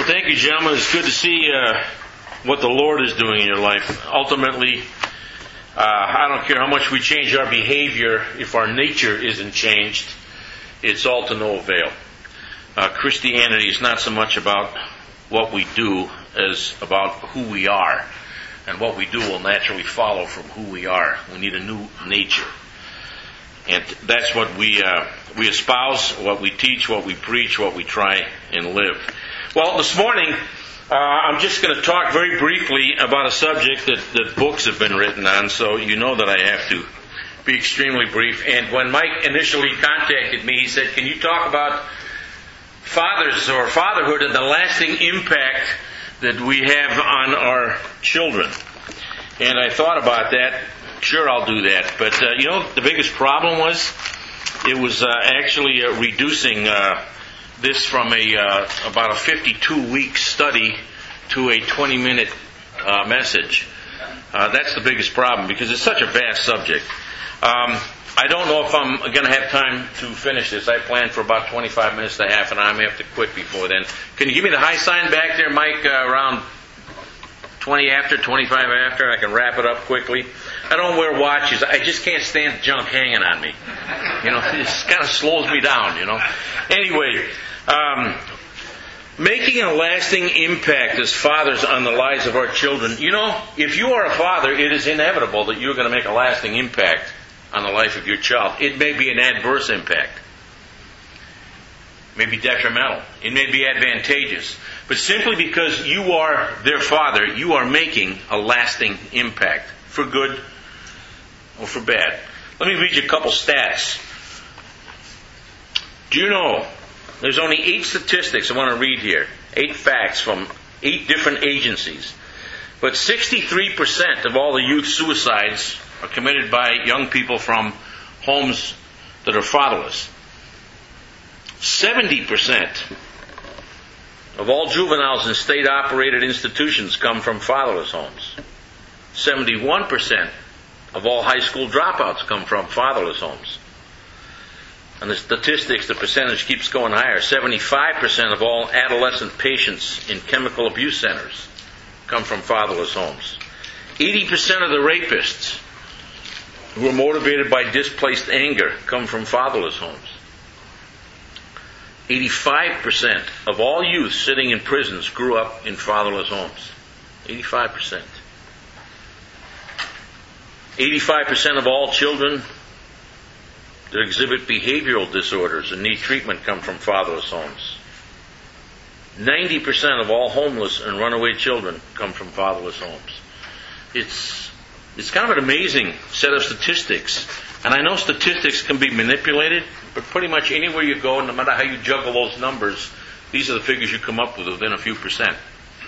Thank you, gentlemen. It's good to see what the Lord is doing in your life. Ultimately, I don't care how much we change our behavior, if our nature isn't changed, it's all to no avail. Christianity is not so much about what we do as about who we are. And what we do will naturally follow from who we are. We need a new nature. And that's what we espouse, what we teach, what we preach, what we try and live. Well, this morning, I'm just going to talk very briefly about a subject that books have been written on, so you know that I have to be extremely brief. And when Mike initially contacted me, he said, "Can you talk about fathers or fatherhood and the lasting impact that we have on our children?" And I thought about that. Sure, I'll do that. But, the biggest problem was it was actually reducing this from about a 52-week study to a 20-minute message. That's the biggest problem because it's such a vast subject. I don't know if I'm going to have time to finish this. I planned for about 25 minutes to half an hour. I may have to quit before then. Can you give me the high sign back there, Mike, around 20 after, 25 after? I can wrap it up quickly. I don't wear watches. I just can't stand junk hanging on me. It just kind of slows me down, Anyway, making a lasting impact as fathers on the lives of our children. If you are a father, it is inevitable that you're going to make a lasting impact on the life of your child. It may be an adverse impact. It may be detrimental. It may be advantageous. But simply because you are their father, you are making a lasting impact, for good or for bad. Let me read you a couple stats. Do you know there's only 8 statistics I want to read here, 8 facts from 8 different agencies. But 63% of all the youth suicides are committed by young people from homes that are fatherless. 70% of all juveniles in state-operated institutions come from fatherless homes. 71% of all high school dropouts come from fatherless homes. And the statistics, the percentage keeps going higher. 75% of all adolescent patients in chemical abuse centers come from fatherless homes. 80% of the rapists who are motivated by displaced anger come from fatherless homes. 85% of all youth sitting in prisons grew up in fatherless homes. 85%. 85% of all children that exhibit behavioral disorders and need treatment come from fatherless homes. 90% of all homeless and runaway children come from fatherless homes. It's kind of an amazing set of statistics. And I know statistics can be manipulated, but pretty much anywhere you go, no matter how you juggle those numbers, these are the figures you come up with within a few percent.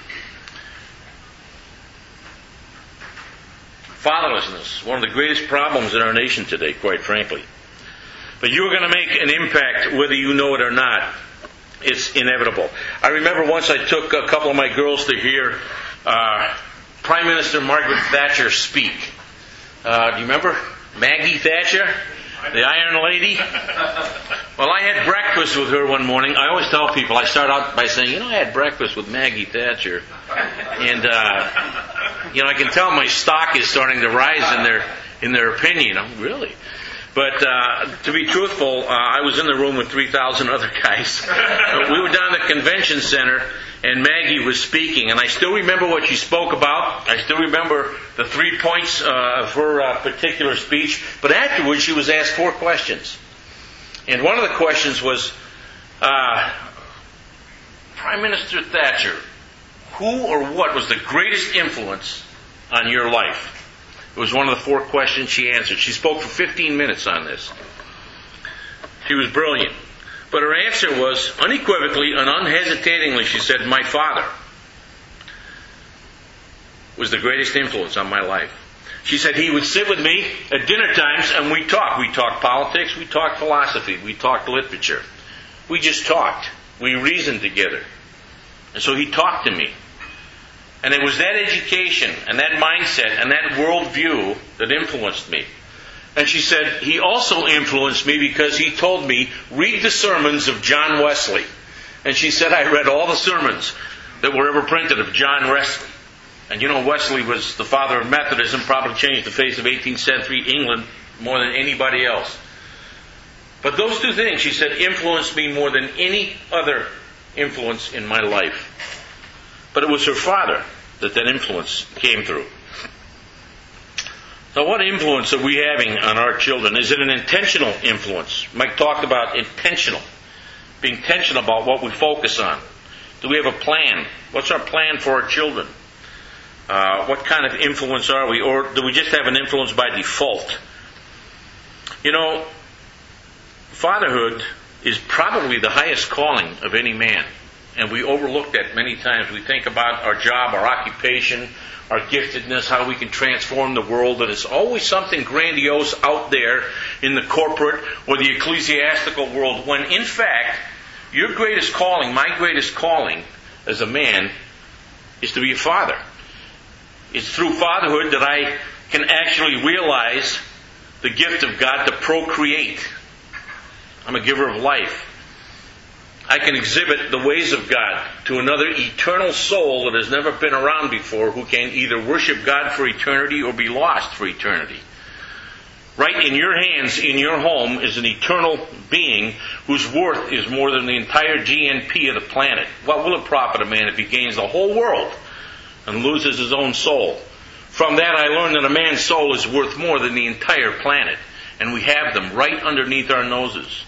Fatherlessness, one of the greatest problems in our nation today, quite frankly. But you're going to make an impact whether you know it or not. It's inevitable. I remember once I took a couple of my girls to hear Prime Minister Margaret Thatcher speak. Do you remember Maggie Thatcher, the Iron Lady? Well, I had breakfast with her one morning. I always tell people, I start out by saying, I had breakfast with Maggie Thatcher. And, I can tell my stock is starting to rise in their opinion. Really? But to be truthful, I was in the room with 3,000 other guys. We were down at the convention center, and Maggie was speaking. And I still remember what she spoke about. I still remember the 3 points of her particular speech. But afterwards, she was asked 4 questions. And one of the questions was, Prime Minister Thatcher, who or what was the greatest influence on your life? It was one of the 4 questions she answered. She spoke for 15 minutes on this. She was brilliant. But her answer was, unequivocally and unhesitatingly, she said, my father was the greatest influence on my life. She said he would sit with me at dinner times and we talked. We talked politics, we talked philosophy, we talked literature. We just talked. We reasoned together. And so he talked to me. And it was that education and that mindset and that worldview that influenced me. And she said, he also influenced me because he told me, read the sermons of John Wesley. And she said, I read all the sermons that were ever printed of John Wesley. And you know, Wesley was the father of Methodism, probably changed the face of 18th century England more than anybody else. But those two things, she said, influenced me more than any other influence in my life. But it was her father that influence came through. So what influence are we having on our children? Is it an intentional influence? Mike talked about intentional. Being intentional about what we focus on. Do we have a plan? What's our plan for our children? What kind of influence are we? Or do we just have an influence by default? You know, fatherhood is probably the highest calling of any man. And we overlook that many times. We think about our job, our occupation, our giftedness, how we can transform the world, and it's always something grandiose out there in the corporate or the ecclesiastical world, when in fact, your greatest calling, my greatest calling as a man, is to be a father. It's through fatherhood that I can actually realize the gift of God to procreate. I'm a giver of life. I can exhibit the ways of God to another eternal soul that has never been around before, who can either worship God for eternity or be lost for eternity. Right in your hands, in your home, is an eternal being whose worth is more than the entire GNP of the planet. What will it profit a man if he gains the whole world and loses his own soul? From that I learned that a man's soul is worth more than the entire planet. And we have them right underneath our noses.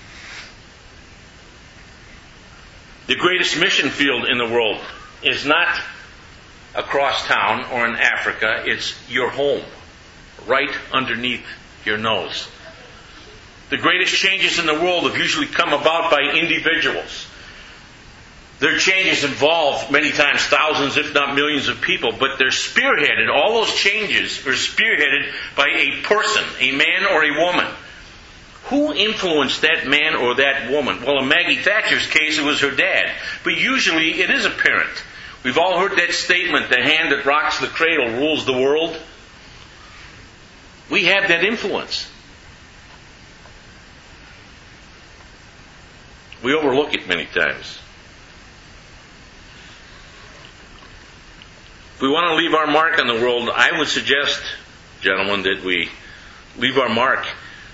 The greatest mission field in the world is not across town or in Africa. It's your home, right underneath your nose. The greatest changes in the world have usually come about by individuals. Their changes involve many times thousands, if not millions of people, but they're spearheaded. All those changes are spearheaded by a person, a man or a woman. Who influenced that man or that woman? Well, in Maggie Thatcher's case, it was her dad. But usually it is a parent. We've all heard that statement, the hand that rocks the cradle rules the world. We have that influence. We overlook it many times. If we want to leave our mark on the world, I would suggest, gentlemen, that we leave our mark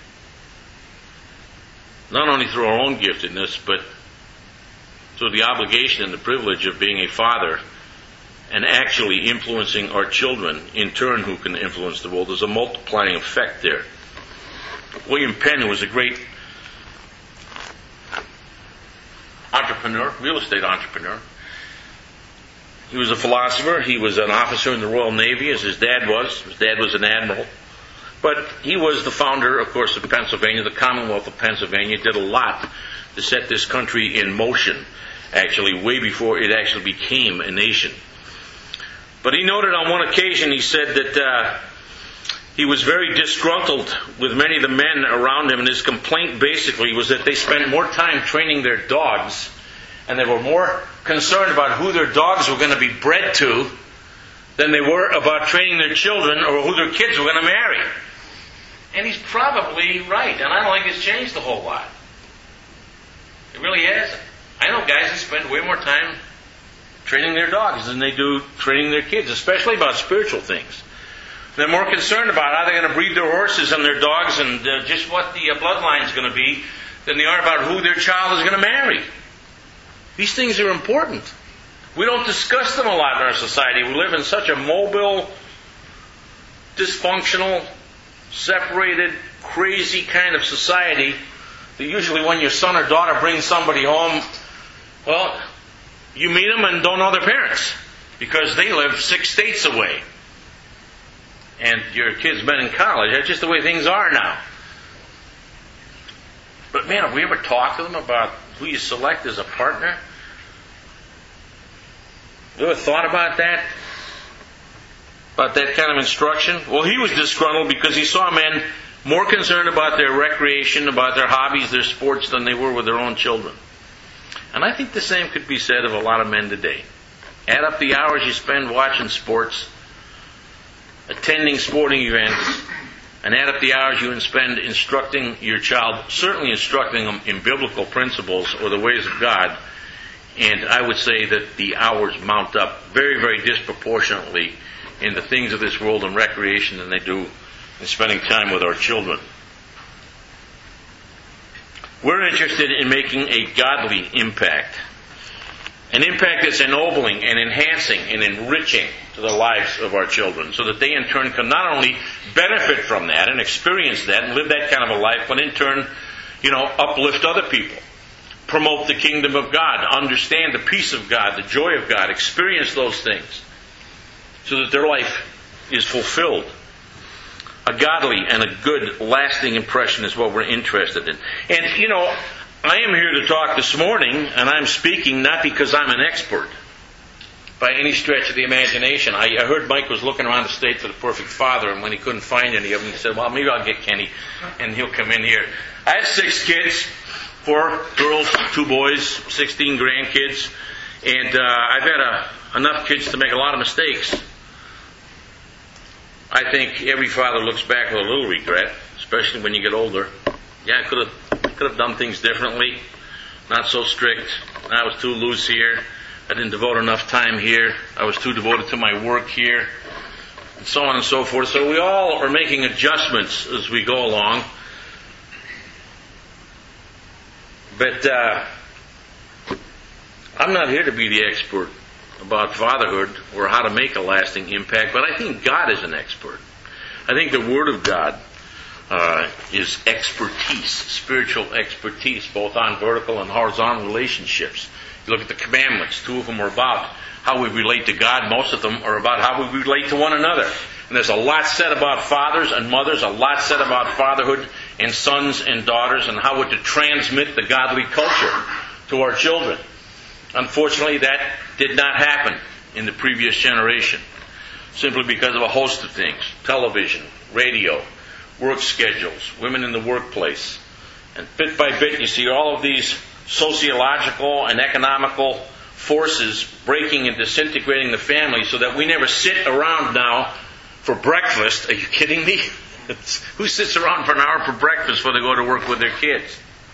not only through our own giftedness, but through the obligation and the privilege of being a father and actually influencing our children, in turn, who can influence the world. There's a multiplying effect there. William Penn, who was a great entrepreneur, real estate entrepreneur, he was a philosopher. He was an officer in the Royal Navy, as his dad was. His dad was an admiral. But he was the founder, of course, of Pennsylvania, the Commonwealth of Pennsylvania. Did a lot to set this country in motion, actually, way before it actually became a nation. But he noted on one occasion, he said that he was very disgruntled with many of the men around him, and his complaint basically was that they spent more time training their dogs, and they were more concerned about who their dogs were going to be bred to than they were about training their children or who their kids were going to marry. And he's probably right, and I don't think it's changed a whole lot. It really hasn't. I know guys that spend way more time training their dogs than they do training their kids, especially about spiritual things. They're more concerned about how they're going to breed their horses and their dogs and just what the bloodline is going to be than they are about who their child is going to marry. These things are important. We don't discuss them a lot in our society. We live in such a mobile, dysfunctional, separated, crazy kind of society that usually when your son or daughter brings somebody home, well, you meet them and don't know their parents because they live 6 states away. And your kid's been in college. That's just the way things are now. But man, have we ever talked to them about who you select as a partner? You ever thought about that? About that kind of instruction? Well, he was disgruntled because he saw men more concerned about their recreation, about their hobbies, their sports, than they were with their own children. And I think the same could be said of a lot of men today. Add up the hours you spend watching sports, attending sporting events, and add up the hours you spend instructing your child, certainly instructing them in biblical principles or the ways of God, And I would say that the hours mount up very, very disproportionately in the things of this world and recreation than they do in spending time with our children. We're interested in making a godly impact. An impact that's ennobling and enhancing and enriching to the lives of our children, so that they in turn can not only benefit from that and experience that and live that kind of a life, but in turn, uplift other people, promote the kingdom of God, understand the peace of God, the joy of God, experience those things, so that their life is fulfilled. A godly and a good, lasting impression is what we're interested in. And, I am here to talk this morning, and I'm speaking not because I'm an expert by any stretch of the imagination. I heard Mike was looking around the state for the perfect father, and when he couldn't find any of them, he said, well, maybe I'll get Kenny, and he'll come in here. I have 6 kids, 4 girls, 2 boys, 16 grandkids, and I've had enough kids to make a lot of mistakes. I think every father looks back with a little regret, especially when you get older. Yeah, I could have done things differently. Not so strict. I was too loose here. I didn't devote enough time here. I was too devoted to my work here. And so on and so forth. So we all are making adjustments as we go along. But I'm not here to be the expert about fatherhood or how to make a lasting impact, but I think God is an expert. I think the Word of God is expertise, spiritual expertise, both on vertical and horizontal relationships. You look at the commandments, 2 of them are about how we relate to God, most of them are about how we relate to one another. And there's a lot said about fathers and mothers, a lot said about fatherhood and sons and daughters, and how we're to transmit the godly culture to our children. Unfortunately, that did not happen in the previous generation, simply because of a host of things: television, radio, work schedules, women in the workplace. And bit by bit, you see all of these sociological and economical forces breaking and disintegrating the family, so that we never sit around now for breakfast. Are you kidding me? Who sits around for an hour for breakfast before they go to work with their kids?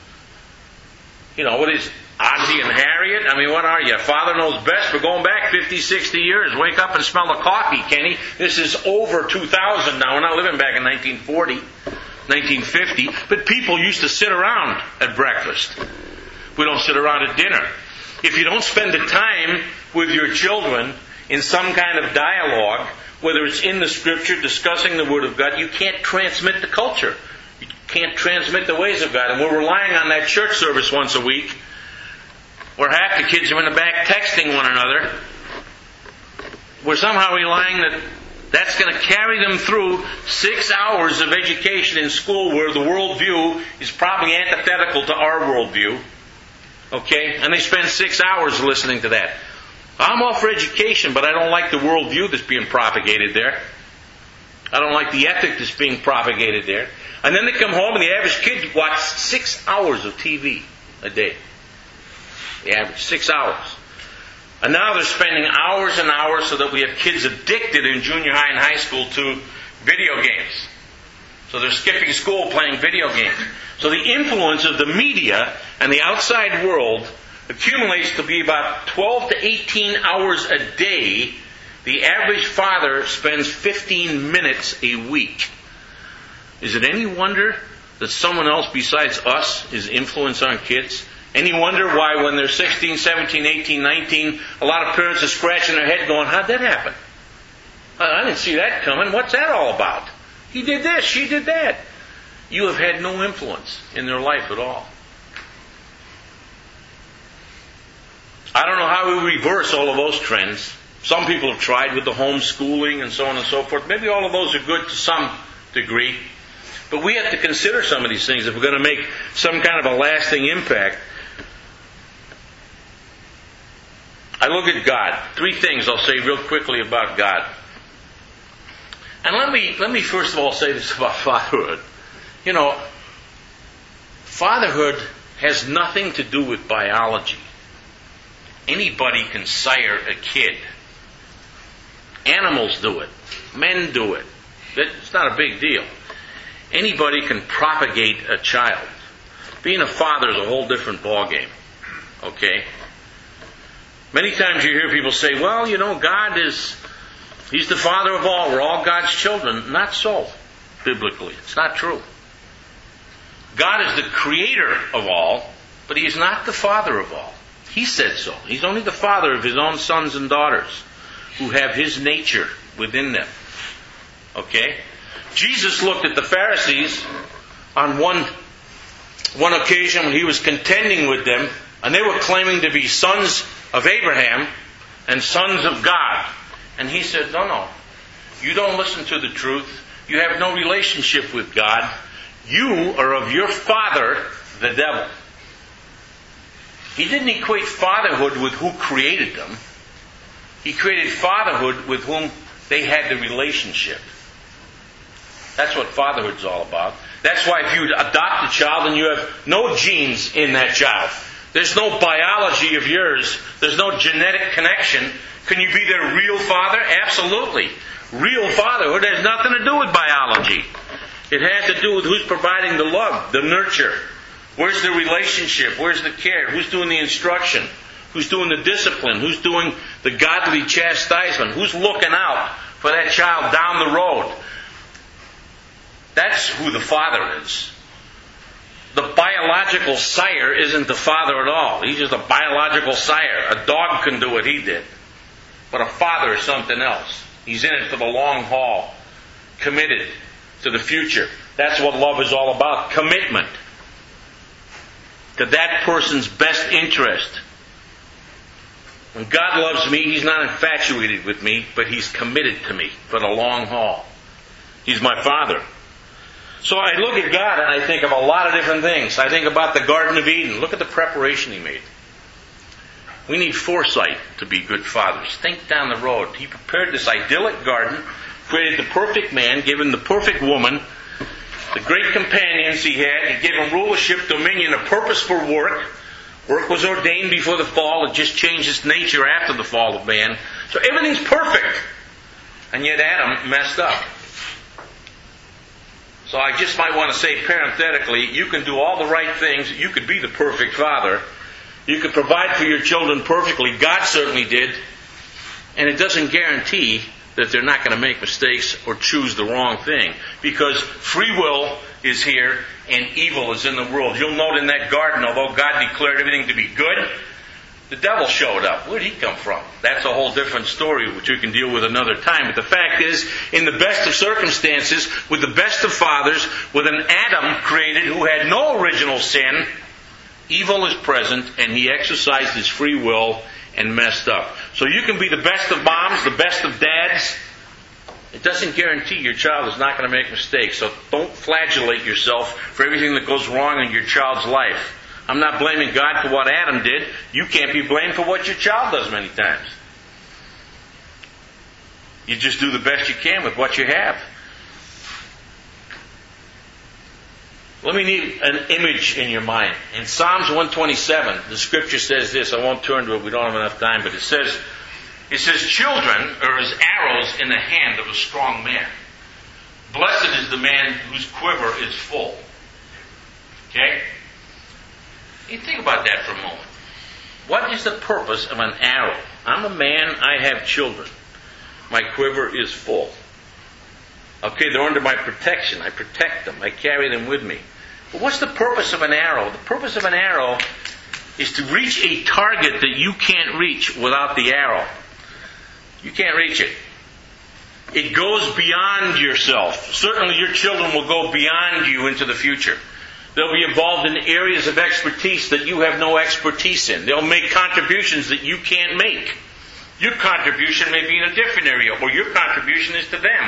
What is Ozzie and Harriet? I mean, what are you? Father knows best. We're going back 50, 60 years. Wake up and smell the coffee, Kenny. This is over 2000 now. We're not living back in 1940, 1950. But people used to sit around at breakfast. We don't sit around at dinner. If you don't spend the time with your children in some kind of dialogue, whether it's in the Scripture, discussing the Word of God, you can't transmit the culture. You can't transmit the ways of God. And we're relying on that church service once a week, where half the kids are in the back texting one another. We're somehow relying that that's going to carry them through 6 hours of education in school, where the worldview is probably antithetical to our worldview. Okay? And they spend 6 hours listening to that. I'm all for education, but I don't like the worldview that's being propagated there. I don't like the ethic that's being propagated there. And then they come home and the average kid watches 6 hours of TV a day. The average, 6 hours. And now they're spending hours and hours, so that we have kids addicted in junior high and high school to video games. So they're skipping school playing video games. So the influence of the media and the outside world accumulates to be about 12 to 18 hours a day. The average father spends 15 minutes a week. Is it any wonder that someone else besides us is influence on kids? Any wonder why when they're 16, 17, 18, 19, a lot of parents are scratching their head going, how'd that happen? I didn't see that coming. What's that all about? He did this, she did that. You have had no influence in their life at all. I don't know how we reverse all of those trends. Some people have tried with the homeschooling and so on and so forth. Maybe all of those are good to some degree. But we have to consider some of these things if we're going to make some kind of a lasting impact. I look at God. 3 things I'll say real quickly about God. And let me first of all say this about fatherhood. Fatherhood has nothing to do with biology. Anybody can sire a kid. Animals do it. Men do it. It's not a big deal. Anybody can propagate a child. Being a father is a whole different ballgame. Okay? Many times you hear people say, well, God He's the Father of all. We're all God's children. Not so, biblically. It's not true. God is the creator of all, but He is not the Father of all. He said so. He's only the Father of His own sons and daughters who have His nature within them. Okay? Jesus looked at the Pharisees on one occasion when He was contending with them, and they were claiming to be sons of Abraham and sons of God. And He said, no. You don't listen to the truth. You have no relationship with God. You are of your father, the devil. He didn't equate fatherhood with who created them. He created fatherhood with whom they had the relationship. That's what fatherhood's all about. That's why if you adopt a child and you have no genes in that child, there's no biology of yours, there's no genetic connection, can you be their real father? Absolutely. Real fatherhood has nothing to do with biology. It has to do with who's providing the love, the nurture. Where's the relationship? Where's the care? Who's doing the instruction? Who's doing the discipline? Who's doing the godly chastisement? Who's looking out for that child down the road? That's who the father is. The biological sire isn't the father at all. He's just a biological sire. A dog can do what he did. But a father is something else. He's in it for the long haul. Committed to the future. That's what love is all about. Commitment to that person's best interest. When God loves me, He's not infatuated with me, but He's committed to me for the long haul. He's my Father. So I look at God and I think of a lot of different things. I think about the Garden of Eden. Look at the preparation He made. We need foresight to be good fathers. Think down the road. He prepared this idyllic garden, created the perfect man, gave him the perfect woman, the great companions he had. He gave him rulership, dominion, a purpose for work. Work was ordained before the fall. It just changed its nature after the fall of man. So everything's perfect. And yet Adam messed up. So I just might want to say parenthetically, you can do all the right things. You could be the perfect father. You could provide for your children perfectly. God certainly did. And it doesn't guarantee that they're not going to make mistakes or choose the wrong thing. Because free will is here and evil is in the world. You'll note in that garden, although God declared everything to be good, the devil showed up. Where did he come from? That's a whole different story which we can deal with another time. But the fact is, in the best of circumstances, with the best of fathers, with an Adam created who had no original sin, evil is present and he exercised his free will and messed up. So you can be the best of moms, the best of dads. It doesn't guarantee your child is not going to make mistakes. So don't flagellate yourself for everything that goes wrong in your child's life. I'm not blaming God for what Adam did. You can't be blamed for what your child does many times. You just do the best you can with what you have. Let me need an image in your mind. In Psalms 127, the scripture says this. I won't turn to it. We don't have enough time. But it says, children are as arrows in the hand of a strong man. Blessed is the man whose quiver is full. Okay? You think about that for a moment. What is the purpose of an arrow? I'm a man. I have children. My quiver is full. Okay, they're under my protection. I protect them. I carry them with me. But what's the purpose of an arrow? The purpose of an arrow is to reach a target that you can't reach without the arrow. You can't reach it. It goes beyond yourself. Certainly your children will go beyond you into the future. They'll be involved in areas of expertise that you have no expertise in. They'll make contributions that you can't make. Your contribution may be in a different area, or your contribution is to them.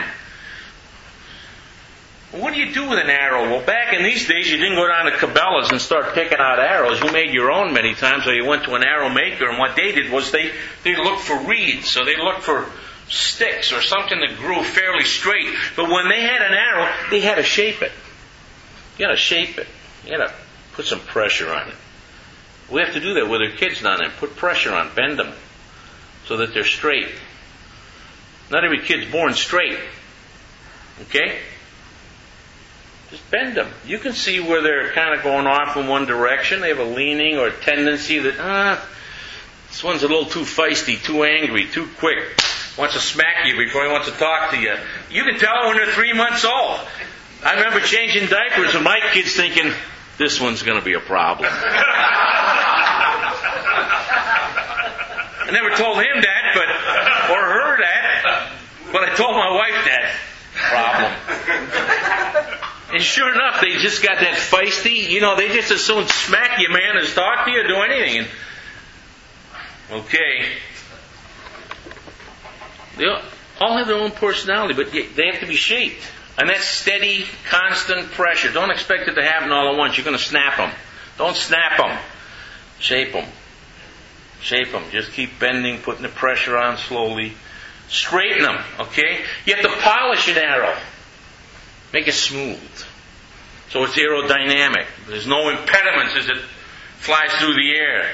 What do you do with an arrow? Well, back in these days, you didn't go down to Cabela's and start picking out arrows. You made your own many times, or you went to an arrow maker, and what they did was they looked for reeds, so they looked for sticks or something that grew fairly straight. But when they had an arrow, they had to shape it. You got to shape it. You got to put some pressure on it. We have to do that with our kids now and then. Put pressure on, bend them so that they're straight. Not every kid's born straight. Okay? Just bend them. You can see where they're kind of going off in one direction. They have a leaning or a tendency that, This one's a little too feisty, too angry, too quick. Wants to smack you before he wants to talk to you. You can tell when they're 3 months old. I remember changing diapers with my kids thinking, this one's going to be a problem. I never told him that, or her that, but I told my wife that. Problem. And sure enough, they just got that feisty, they just as soon smack you, man, as talk to you or do anything. And, okay. They all have their own personality, but they have to be shaped. And that's steady, constant pressure. Don't expect it to happen all at once. You're going to snap them. Don't snap them. Shape them. Shape them. Just keep bending, putting the pressure on slowly. Straighten them, okay? You have to polish an arrow. Make it smooth. So it's aerodynamic. There's no impediments as it flies through the air.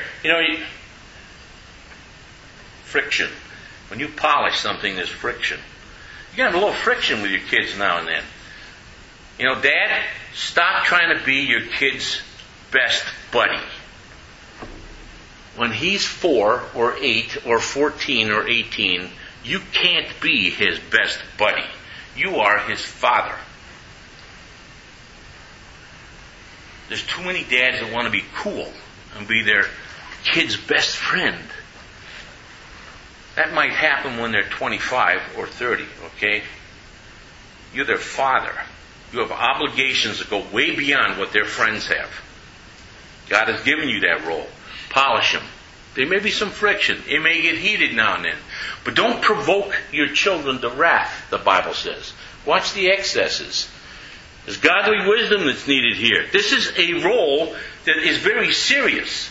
Friction. When you polish something, there's friction. You got a little friction with your kids now and then. Dad, stop trying to be your kid's best buddy. When he's 4 or 8 or 14 or 18, you can't be his best buddy. You are his father. There's too many dads that want to be cool and be their kid's best friend. That might happen when they're 25 or 30, okay? You're their father. You have obligations that go way beyond what their friends have. God has given you that role. Polish them. There may be some friction. It may get heated now and then. But don't provoke your children to wrath, the Bible says. Watch the excesses. There's godly wisdom that's needed here. This is a role that is very serious.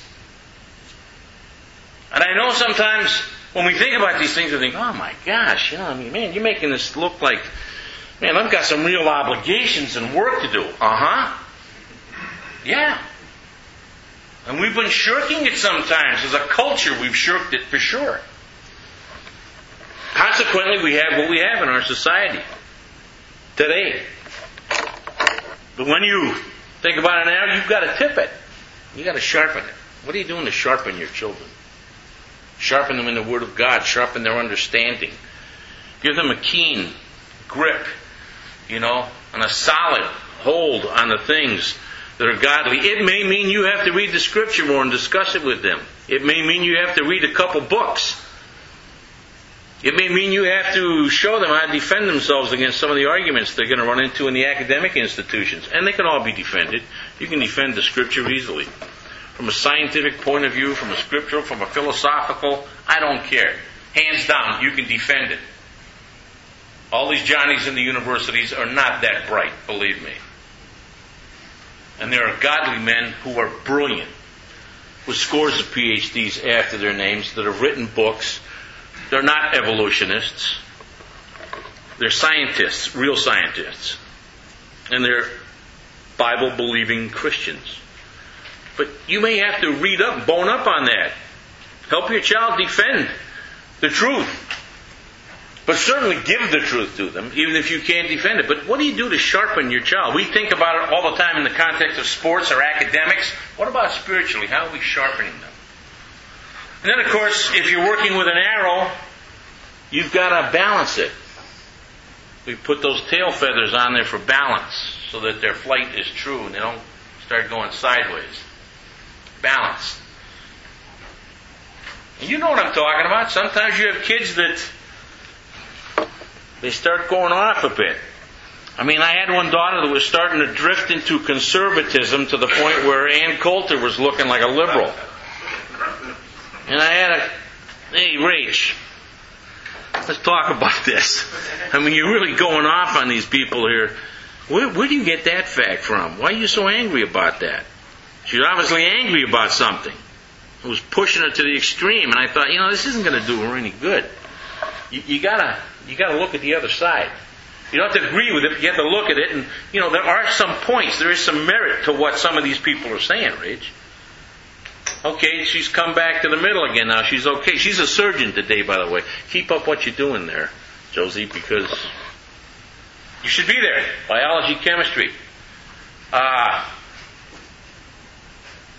And I know sometimes when we think about these things, we think, oh my gosh, man, you're making this look like, man, I've got some real obligations and work to do. Yeah. And we've been shirking it sometimes. As a culture, we've shirked it for sure. Consequently, we have what we have in our society today. But when you think about an arrow, you've got to tip it. You've got to sharpen it. What are you doing to sharpen your children? Sharpen them in the Word of God. Sharpen their understanding. Give them a keen grip, and a solid hold on the things that are godly. It may mean you have to read the Scripture more and discuss it with them. It may mean you have to read a couple books. It may mean you have to show them how to defend themselves against some of the arguments they're going to run into in the academic institutions. And they can all be defended. You can defend the Scripture easily. From a scientific point of view, from a scriptural, from a philosophical, I don't care. Hands down, you can defend it. All these Johnnies in the universities are not that bright, believe me. And there are godly men who are brilliant, with scores of PhDs after their names, that have written books. They're not evolutionists. They're scientists, real scientists. And they're Bible-believing Christians. But you may have to read up, bone up on that. Help your child defend the truth. But certainly give the truth to them, even if you can't defend it. But what do you do to sharpen your child? We think about it all the time in the context of sports or academics. What about spiritually? How are we sharpening them? And then, of course, if you're working with an arrow, you've got to balance it. We put those tail feathers on there for balance, so that their flight is true and they don't start going sideways. Balance. And you know what I'm talking about. Sometimes you have kids that they start going off a bit. I had one daughter that was starting to drift into conservatism to the point where Ann Coulter was looking like a liberal. And I had hey, Rach, let's talk about this. You're really going off on these people here. Where do you get that fact from? Why are you so angry about that? She's obviously angry about something. It was pushing her to the extreme, and I thought, this isn't going to do her any good. You gotta look at the other side. You don't have to agree with it, but you have to look at it, and there are some points. There is some merit to what some of these people are saying, Rach. Okay, she's come back to the middle again now. She's okay. She's a surgeon today, by the way. Keep up what you're doing there, Josie, because you should be there. Biology, chemistry.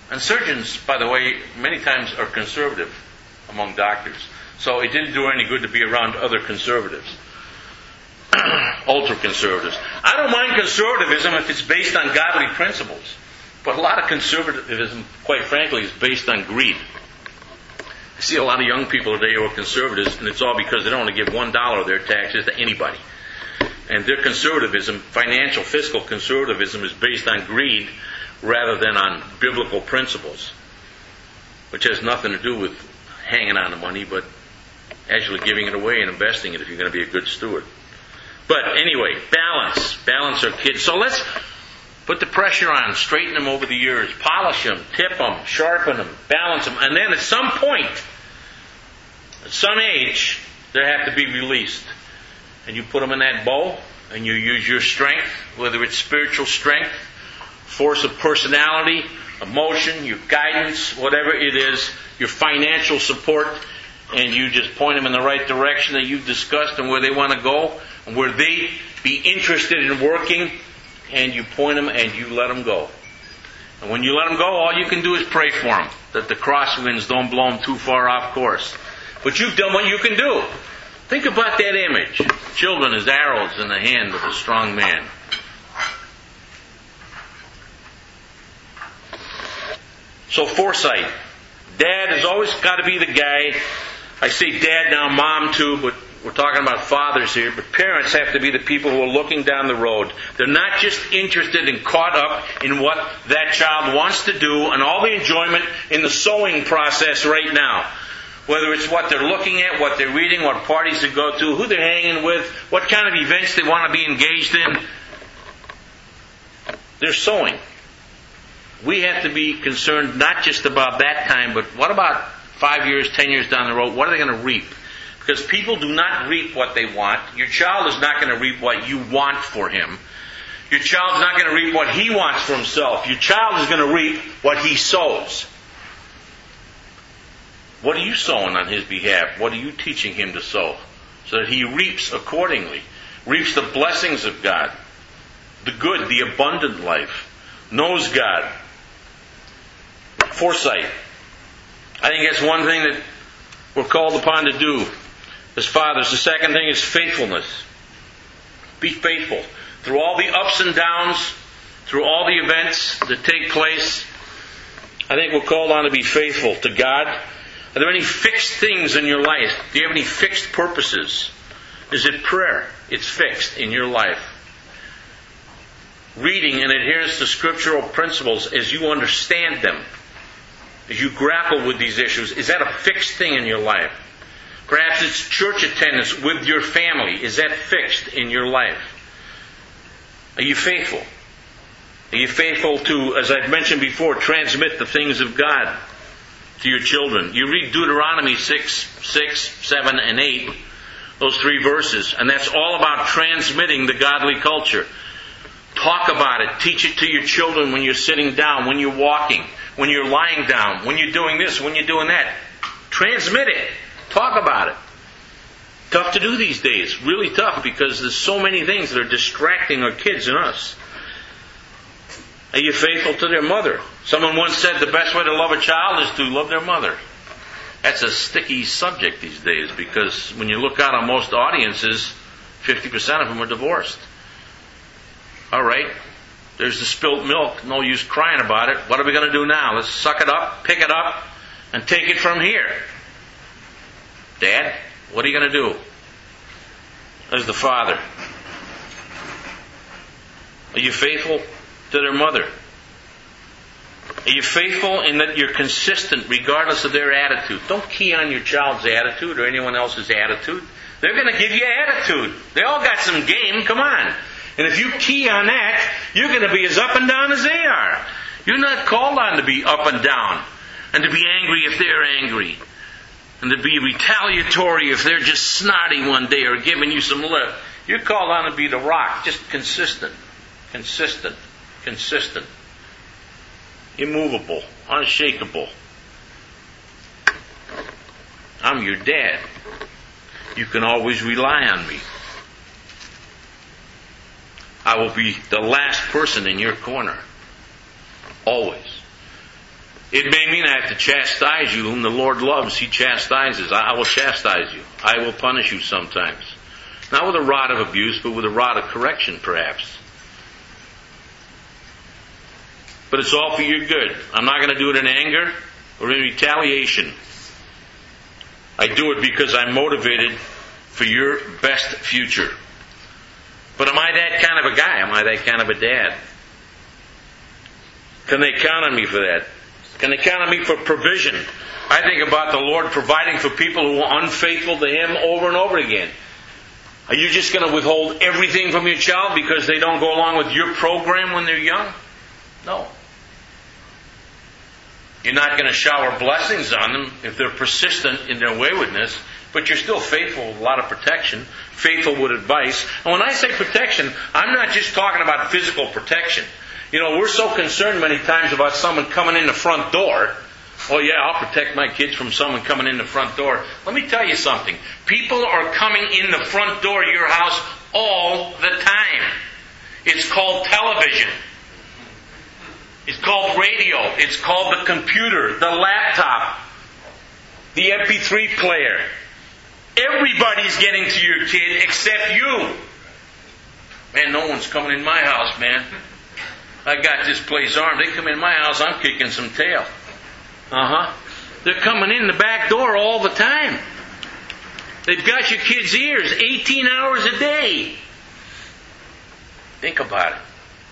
And surgeons, by the way, many times are conservative among doctors. So it didn't do any good to be around other conservatives. Ultra-conservatives. I don't mind conservatism if it's based on godly principles. But a lot of conservatism, quite frankly, is based on greed. I see a lot of young people today who are conservatives, and it's all because they don't want to give $1 of their taxes to anybody. And their conservatism, financial, fiscal conservatism, is based on greed rather than on biblical principles, which has nothing to do with hanging on the money, but actually giving it away and investing it if you're going to be a good steward. But anyway, balance our kids. So let's put the pressure on, straighten them over the years, polish them, tip them, sharpen them, balance them, and then at some point, at some age, they have to be released. And you put them in that bowl, and you use your strength, whether it's spiritual strength, force of personality, emotion, your guidance, whatever it is, your financial support, and you just point them in the right direction that you've discussed and where they want to go, and where they be interested in working, and you point them and you let them go. And when you let them go, all you can do is pray for them, that the crosswinds don't blow them too far off course. But you've done what you can do. Think about that image. Children as arrows in the hand of a strong man. So foresight. Dad has always got to be the guy. I say dad now, mom too, but we're talking about fathers here. But parents have to be the people who are looking down the road. They're not just interested and caught up in what that child wants to do and all the enjoyment in the sowing process right now. Whether it's what they're looking at, what they're reading, what parties they go to, who they're hanging with, what kind of events they want to be engaged in. They're sowing. We have to be concerned not just about that time, but what about 5 years, 10 years down the road? What are they going to reap? Because people do not reap what they want. Your child is not going to reap what you want for him. Your child's not going to reap what he wants for himself. Your child is going to reap what he sows. What are you sowing on his behalf? What are you teaching him to sow? So that he reaps accordingly. Reaps the blessings of God. The good, the abundant life. Knows God. Foresight. I think that's one thing that we're called upon to do as fathers. The second thing is faithfulness. Be faithful. Through all the ups and downs, through all the events that take place, I think we're called on to be faithful to God. Are there any fixed things in your life? Do you have any fixed purposes? Is it prayer? It's fixed in your life. Reading and adherence to scriptural principles as you understand them, as you grapple with these issues, is that a fixed thing in your life? Perhaps it's church attendance with your family. Is that fixed in your life? Are you faithful? Are you faithful to, as I've mentioned before, transmit the things of God to your children? You read Deuteronomy 6, 7, and 8, those 3 verses, and that's all about transmitting the godly culture. Talk about it. Teach it to your children when you're sitting down, when you're walking, when you're lying down, when you're doing this, when you're doing that. Transmit it. Talk about it. Tough to do these days. Really tough because there's so many things that are distracting our kids and us. Are you faithful to their mother? Someone once said the best way to love a child is to love their mother. That's a sticky subject these days because when you look out on most audiences, 50% of them are divorced. All right, there's the spilt milk. No use crying about it. What are we going to do now? Let's suck it up, pick it up, and take it from here. Dad, what are you going to do? As the father. Are you faithful to their mother? Are you faithful in that you're consistent regardless of their attitude? Don't key on your child's attitude or anyone else's attitude. They're going to give you attitude. They all got some game. Come on. And if you key on that, you're going to be as up and down as they are. You're not called on to be up and down and to be angry if they're angry and to be retaliatory if they're just snotty one day or giving you some lip. You're called on to be the rock, just consistent, consistent, consistent, immovable, unshakable. I'm your dad. You can always rely on me. I will be the last person in your corner. Always. It may mean I have to chastise you. Whom the Lord loves, He chastises. I will chastise you. I will punish you sometimes. Not with a rod of abuse, but with a rod of correction, perhaps. But it's all for your good. I'm not going to do it in anger or in retaliation. I do it because I'm motivated for your best future. But am I that kind of a guy? Am I that kind of a dad? Can they count on me for that? Can they count on me for provision? I think about the Lord providing for people who are unfaithful to Him over and over again. Are you just going to withhold everything from your child because they don't go along with your program when they're young? No. You're not going to shower blessings on them if they're persistent in their waywardness, but you're still faithful with a lot of protection, faithful with advice. And when I say protection, I'm not just talking about physical protection. You know, we're so concerned many times about someone coming in the front door. Oh yeah, I'll protect my kids from someone coming in the front door. Let me tell you something. People are coming in the front door of your house all the time. It's called television. It's called radio. It's called the computer, the laptop, the MP3 player. Everybody's getting to your kid except you. Man, no one's coming in my house, man. I got this place armed. They come in my house, I'm kicking some tail. They're coming in the back door all the time. They've got your kids' ears 18 hours a day. Think about it.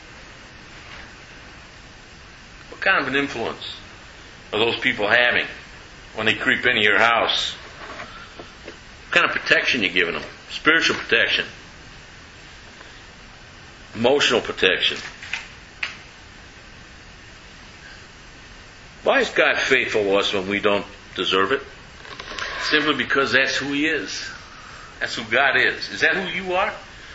What kind of an influence are those people having when they creep into your house? What kind of protection are you giving them? Spiritual protection. Emotional protection. Why is God faithful to us when we don't deserve it? Simply because that's who He is. That's who God is. Is that who you are?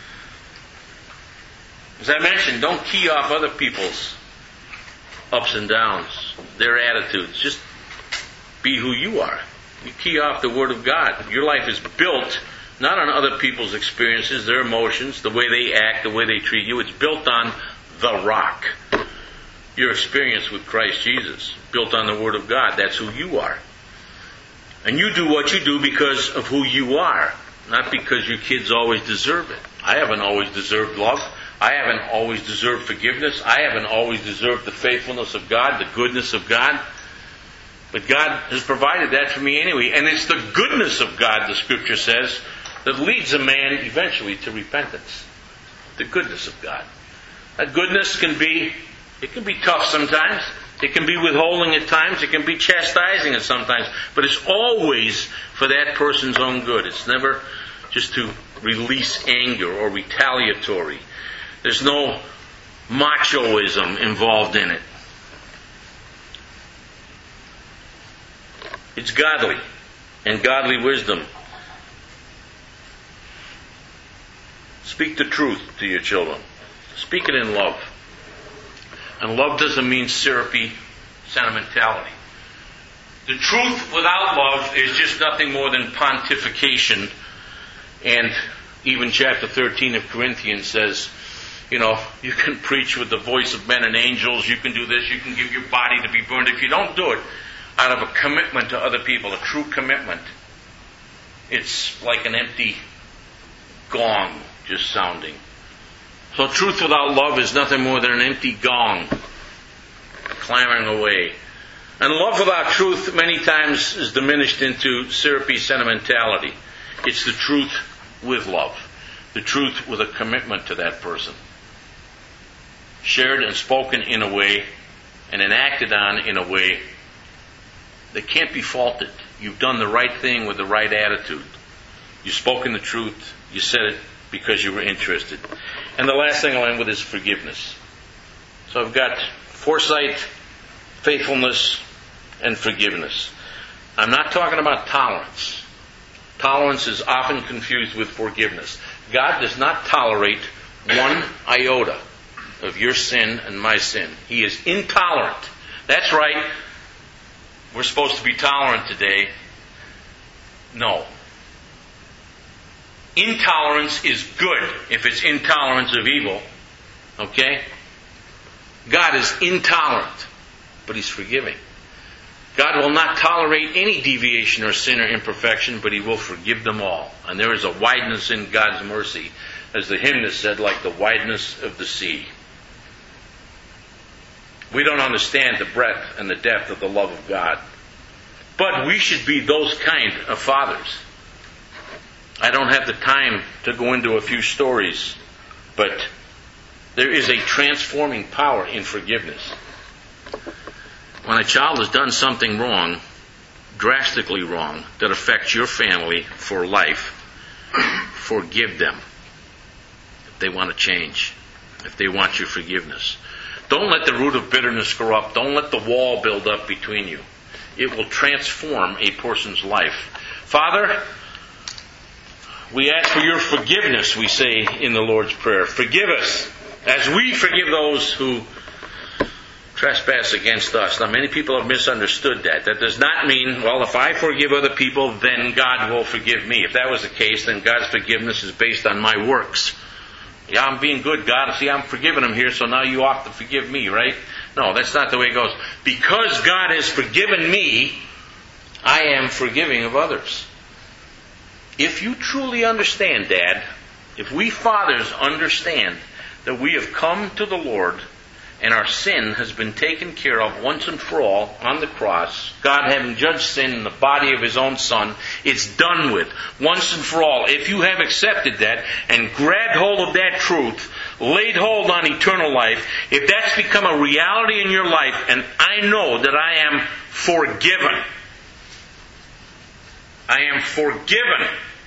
As I mentioned, don't key off other people's ups and downs, their attitudes. Just be who you are. You key off the Word of God. Your life is built not on other people's experiences, their emotions, the way they act, the way they treat you. It's built on the rock. Your experience with Christ Jesus, built on the Word of God. That's who you are. And you do what you do because of who you are, not because your kids always deserve it. I haven't always deserved love. I haven't always deserved forgiveness. I haven't always deserved the faithfulness of God, the goodness of God. But God has provided that for me anyway. And it's the goodness of God, the Scripture says, that leads a man eventually to repentance. The goodness of God. That goodness can be tough sometimes. It can be withholding at times. It can be chastising at sometimes. But it's always for that person's own good. It's never just to release anger or retaliatory. There's no machoism involved in it. It's godly and godly wisdom. Speak the truth to your children. Speak it in love. And love doesn't mean syrupy sentimentality. The truth without love is just nothing more than pontification. And even chapter 13 of Corinthians says, you can preach with the voice of men and angels, you can do this, you can give your body to be burned. If you don't do it out of a commitment to other people, a true commitment, it's like an empty gong just sounding. So truth without love is nothing more than an empty gong clamoring away. And love without truth many times is diminished into syrupy sentimentality. It's the truth with love. The truth with a commitment to that person. Shared and spoken in a way and enacted on in a way that can't be faulted. You've done the right thing with the right attitude. You've spoken the truth. You said it because you were interested. And the last thing I'll end with is forgiveness. So I've got foresight, faithfulness, and forgiveness. I'm not talking about tolerance. Tolerance is often confused with forgiveness. God does not tolerate one iota of your sin and my sin. He is intolerant. That's right. We're supposed to be tolerant today. No. Intolerance is good if it's intolerance of evil. Okay? God is intolerant, but He's forgiving. God will not tolerate any deviation or sin or imperfection, but He will forgive them all. And there is a wideness in God's mercy, as the hymnist said, like the wideness of the sea. We don't understand the breadth and the depth of the love of God. But we should be those kind of fathers. I don't have the time to go into a few stories, but there is a transforming power in forgiveness. When a child has done something wrong, drastically wrong, that affects your family for life, forgive them. If they want to change, if they want your forgiveness. Don't let the root of bitterness grow up. Don't let the wall build up between you. It will transform a person's life. Father, we ask for your forgiveness, we say in the Lord's Prayer. Forgive us as we forgive those who trespass against us. Now, many people have misunderstood that. That does not mean, well, if I forgive other people, then God will forgive me. If that was the case, then God's forgiveness is based on my works. Yeah, I'm being good, God. See, I'm forgiving them here, so now you ought to forgive me, right? No, that's not the way it goes. Because God has forgiven me, I am forgiving of others. If you truly understand, Dad, if we fathers understand that we have come to the Lord and our sin has been taken care of once and for all on the cross, God having judged sin in the body of His own Son, it's done with once and for all. If you have accepted that and grabbed hold of that truth, laid hold on eternal life, if that's become a reality in your life, and I know that I am forgiven. I am forgiven.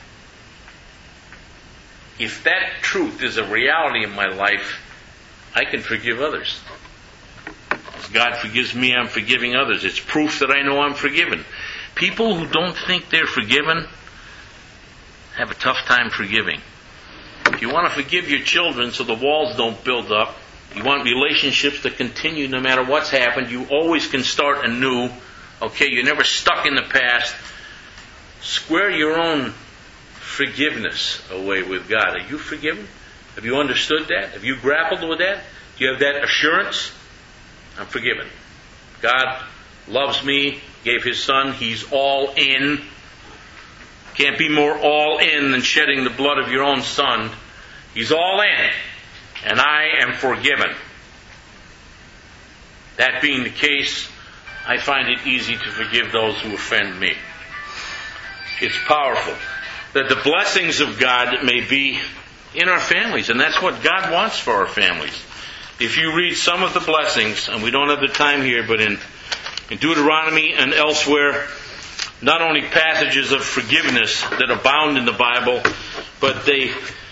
If that truth is a reality in my life, I can forgive others. As God forgives me, I'm forgiving others. It's proof that I know I'm forgiven. People who don't think they're forgiven have a tough time forgiving. If you want to forgive your children so the walls don't build up, you want relationships to continue no matter what's happened, you always can start anew. Okay, you're never stuck in the past. Square your own forgiveness away with God. Are you forgiven? Have you understood that? Have you grappled with that? Do you have that assurance? I'm forgiven. God loves me, gave His Son. He's all in. Can't be more all in than shedding the blood of your own Son. He's all in. And I am forgiven. That being the case, I find it easy to forgive those who offend me. It's powerful that the blessings of God may be in our families, and that's what God wants for our families. If you read some of the blessings, and we don't have the time here, but in Deuteronomy and elsewhere, not only passages of forgiveness that abound in the Bible, but they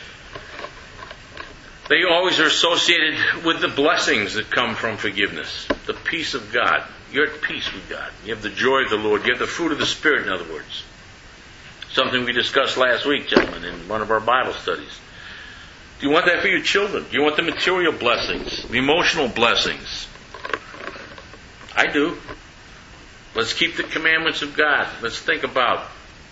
always are associated with the blessings that come from forgiveness. The peace of God. You're at peace with God. You have the joy of the Lord. You have the fruit of the Spirit, in other words. Something we discussed last week, gentlemen, in one of our Bible studies. Do you want that for your children? Do you want the material blessings, the emotional blessings? I do. Let's keep the commandments of God. Let's think about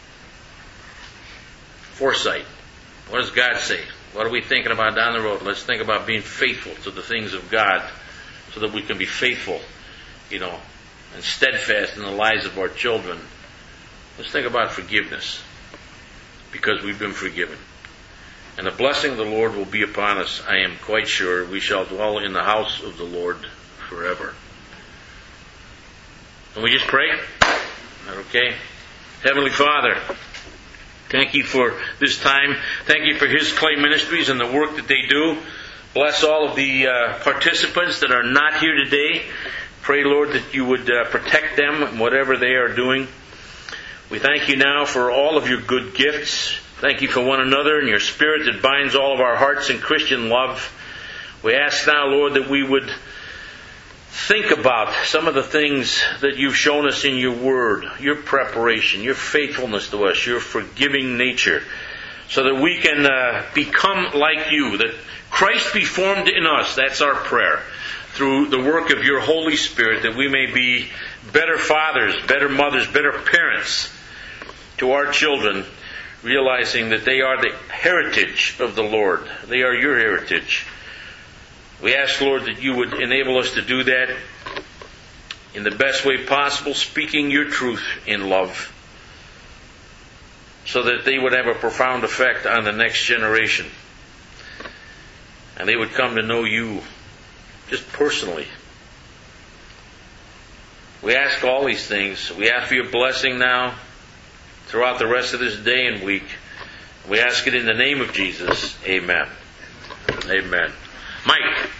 foresight. What does God say? What are we thinking about down the road? Let's think about being faithful to the things of God so that we can be faithful, and steadfast in the lives of our children. Let's think about forgiveness because we've been forgiven. And the blessing of the Lord will be upon us, I am quite sure. We shall dwell in the house of the Lord forever. Can we just pray? Is that okay? Heavenly Father, thank you for this time. Thank you for His Clay Ministries and the work that they do. Bless all of the participants that are not here today. Pray, Lord, that you would protect them in whatever they are doing. We thank you now for all of your good gifts. Thank you for one another and your Spirit that binds all of our hearts in Christian love. We ask now, Lord, that we would think about some of the things that you've shown us in your Word, your preparation, your faithfulness to us, your forgiving nature, so that we can become like you, that Christ be formed in us. That's our prayer. Through the work of your Holy Spirit, that we may be better fathers, better mothers, better parents to our children, realizing that they are the heritage of the Lord. They are your heritage. We ask, Lord, that you would enable us to do that in the best way possible, speaking your truth in love, so that they would have a profound effect on the next generation. And they would come to know you just personally. We ask all these things. We ask for your blessing now throughout the rest of this day and week. We ask it in the name of Jesus. Amen. Amen. Mike.